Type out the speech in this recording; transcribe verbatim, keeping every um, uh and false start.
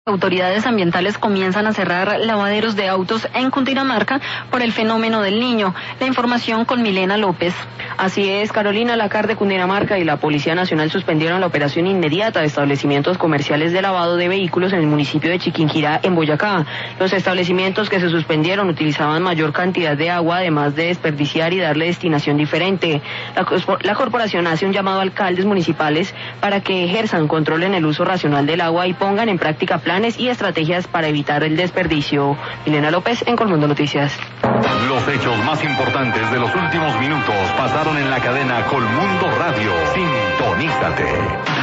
Autoridades ambientales comienzan a cerrar lavaderos de autos en Cundinamarca por el fenómeno del Niño. La información con Milena López. Así es, Carolina. La C A R de Cundinamarca y la Policía Nacional suspendieron la operación inmediata de establecimientos comerciales de lavado de vehículos en el municipio de Chiquinquirá, en Boyacá. Los establecimientos que se suspendieron utilizaban mayor cantidad de agua, además de desperdiciar y darle destinación diferente. La, la corporación hace un llamado a alcaldes municipales para que ejerzan control en el uso racional del agua y pongan en práctica planes y estrategias para evitar el desperdicio. Milena López, en Colmundo Noticias. Los hechos más importantes de los últimos minutos pasaron en la cadena Colmundo Radio. Sintonízate.